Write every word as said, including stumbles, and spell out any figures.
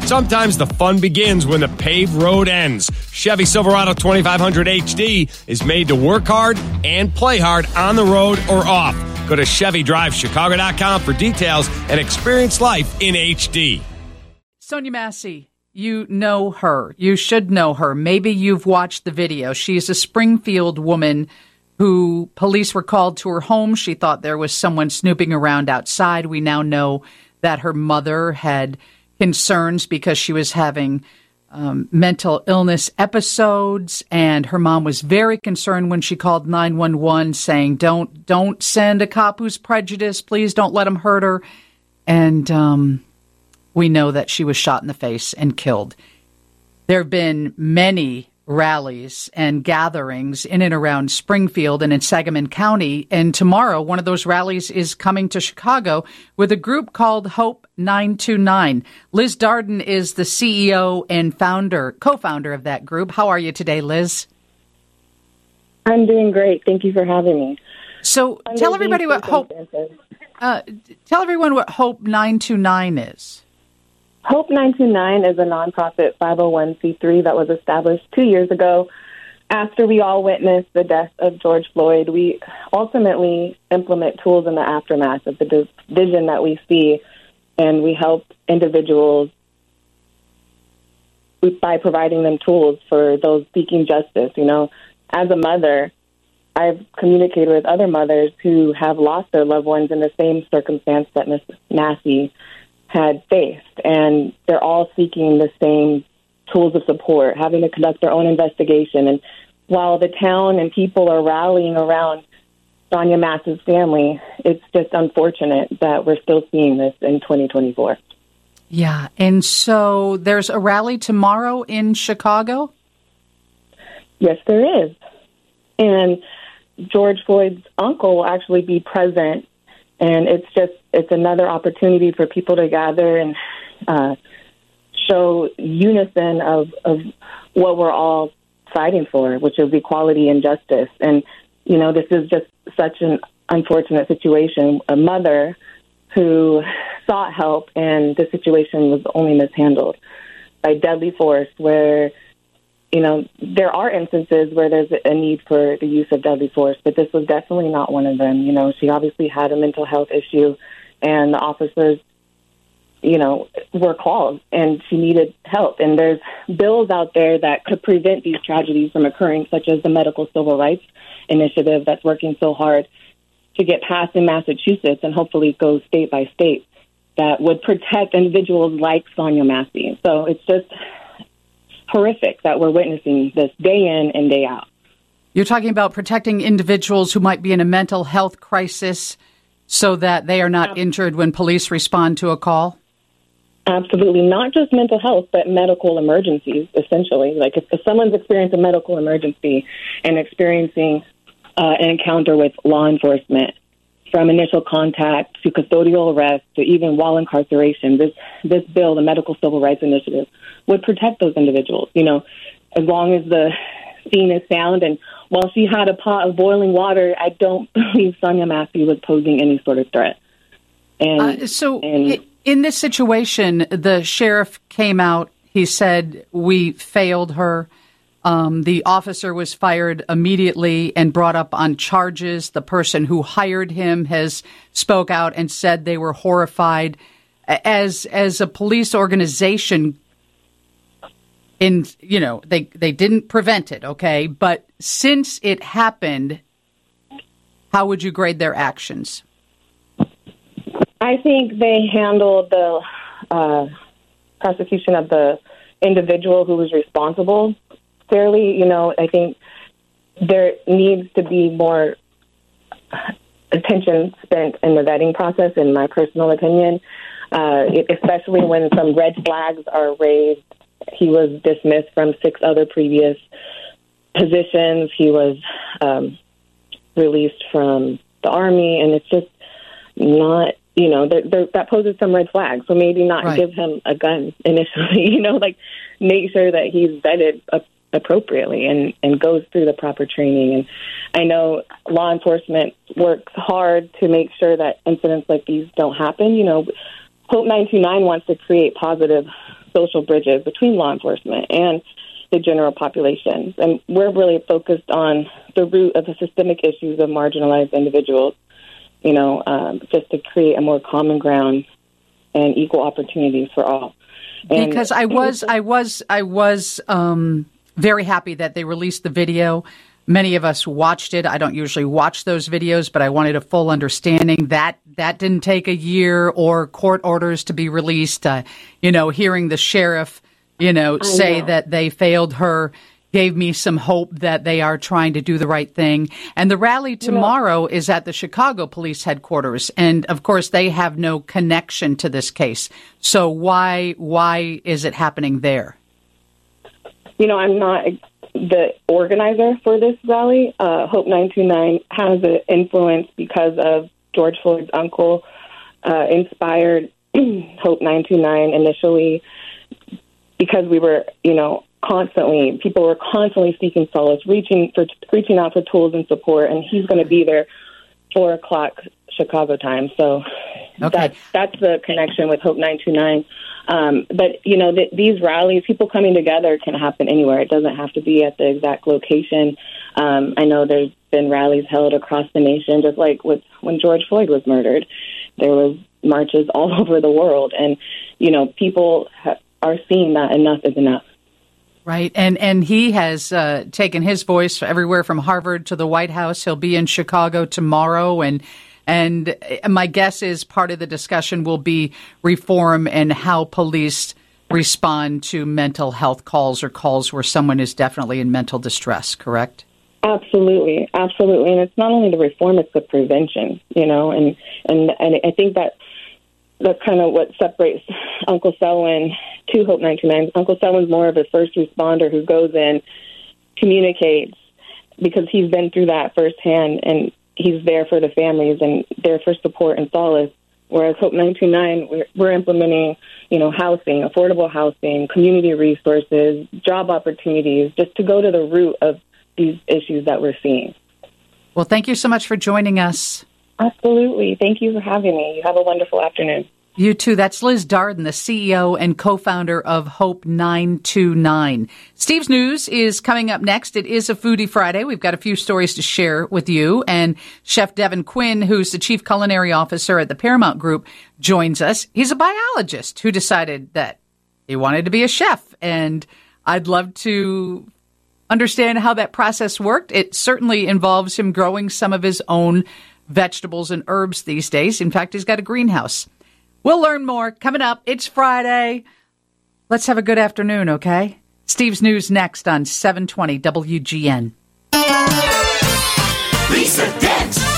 Sometimes the fun begins when the paved road ends. Chevy Silverado twenty-five hundred H D is made to work hard and play hard on the road or off. Go to Chevy Drive Chicago dot com for details and experience life in H D. Sonia Massey, you know her. You should know her. Maybe you've watched the video. She's a Springfield woman who police were called to her home. She thought there was someone snooping around outside. We now know that her mother had concerns because she was having um, mental illness episodes, and her mom was very concerned when she called nine one one saying, don't don't send a cop who's prejudiced. Please don't let him hurt her. And um, we know that she was shot in the face and killed. There have been many rallies and gatherings in and around Springfield and in Sangamon County. And tomorrow, one of those rallies is coming to Chicago with a group called Hope nine two nine. Liz Darden is the C E O and founder, co-founder of that group. How are you today, Liz? I'm doing great. Thank you for having me. So Under tell everybody what Hope, uh, tell everyone what Hope nine two nine is. Hope nine two nine is a nonprofit five oh one c three that was established two years ago. After we all witnessed the death of George Floyd, we ultimately implement tools in the aftermath of the division that we see, and we help individuals by providing them tools for those seeking justice. You know, as a mother, I've communicated with other mothers who have lost their loved ones in the same circumstance that Miz Massey had faced, and they're all seeking the same tools of support, having to conduct their own investigation. And while the town and people are rallying around Sonia Massey's family, it's just unfortunate that we're still seeing this in twenty twenty-four. Yeah, and so there's a rally tomorrow in Chicago? Yes, there is. And George Floyd's uncle will actually be present. And it's just, it's another opportunity for people to gather and uh, show unison of, of what we're all fighting for, which is equality and justice. And, you know, this is just such an unfortunate situation. A mother who sought help, and the situation was only mishandled by deadly force, where, you know, there are instances where there's a need for the use of deadly force, but this was definitely not one of them. You know, she obviously had a mental health issue, and the officers, you know, were called, and she needed help. And there's bills out there that could prevent these tragedies from occurring, such as the Medical Civil Rights Initiative that's working so hard to get passed in Massachusetts and hopefully go state by state, that would protect individuals like Sonia Massey. So it's just horrific that we're witnessing this day in and day out. You're talking about protecting individuals who might be in a mental health crisis so that they are not injured when police respond to a call? Absolutely. Not just mental health, but medical emergencies, essentially. Like if, if someone's experiencing a medical emergency and experiencing uh, an encounter with law enforcement, from initial contact to custodial arrest to even while incarceration, this this bill, the Medical Civil Rights Initiative, would protect those individuals, you know, as long as the scene is sound. And while she had a pot of boiling water, I don't believe Sonia Massey was posing any sort of threat. And uh, so and, in this situation, the sheriff came out. He said, we failed her. Um, the officer was fired immediately and brought up on charges. The person who hired him has spoke out and said they were horrified. As as a police organization, in you know they they didn't prevent it, okay? But since it happened, how would you grade their actions? I think they handled the uh, prosecution of the individual who was responsible fairly. You know, I think there needs to be more attention spent in the vetting process, in my personal opinion, uh, especially when some red flags are raised. He was dismissed from six other previous positions. He was um, released from the Army, and it's just not, you know, there, there, that poses some red flags. So maybe not right. give him a gun initially, you know, like make sure that he's vetted uh, appropriately and, and goes through the proper training. And I know law enforcement works hard to make sure that incidents like these don't happen. You know, Hope nine two nine wants to create positive social bridges between law enforcement and the general population. And we're really focused on the root of the systemic issues of marginalized individuals, you know, um, just to create a more common ground and equal opportunities for all. And because I was, I was, I was um, very happy that they released the video. Many of us watched it. I don't usually watch those videos, but I wanted a full understanding. That that didn't take a year or court orders to be released. Uh, you know, hearing the sheriff, you know, say know. that they failed her gave me some hope that they are trying to do the right thing. And the rally tomorrow yeah. is at the Chicago Police Headquarters. And, of course, they have no connection to this case. So why why is it happening there? You know, I'm not the organizer for this rally. uh, Hope nine two nine has an influence because of George Floyd's uncle, uh, inspired Hope nine two nine initially because we were, you know, constantly, people were constantly seeking solace, reaching for reaching out for tools and support, and he's going to be there four o'clock Chicago time. So okay. that's, that's the connection with Hope nine two nine. Um, but, you know, th- these rallies, people coming together can happen anywhere. It doesn't have to be at the exact location. Um, I know there's been rallies held across the nation, just like with when George Floyd was murdered. There was marches all over the world. And, you know, people ha- are seeing that enough is enough. Right. And and he has uh, taken his voice everywhere from Harvard to the White House. He'll be in Chicago tomorrow. And And my guess is part of the discussion will be reform and how police respond to mental health calls or calls where someone is definitely in mental distress, correct? Absolutely. Absolutely. And it's not only the reform, it's the prevention, you know, and, and, and I think that that's kind of what separates Uncle Selwyn to Hope nine two nine. Uncle Selwyn's more of a first responder who goes in, communicates, because he's been through that firsthand, and he's there for the families and there for support and solace. Whereas Hope nine two nine, we're, we're implementing, you know, housing, affordable housing, community resources, job opportunities, just to go to the root of these issues that we're seeing. Well, thank you so much for joining us. Absolutely. Thank you for having me. You have a wonderful afternoon. You too. That's Liz Darden, the C E O and co-founder of Hope nine two nine. Steve's News is coming up next. It is a Foodie Friday. We've got a few stories to share with you. And Chef Devin Quinn, who's the Chief Culinary Officer at the Paramount Group, joins us. He's a biologist who decided that he wanted to be a chef. And I'd love to understand how that process worked. It certainly involves him growing some of his own vegetables and herbs these days. In fact, he's got a greenhouse. We'll learn more coming up. It's Friday. Let's have a good afternoon, okay? Steve's News next on seven twenty W G N. Lisa Dent.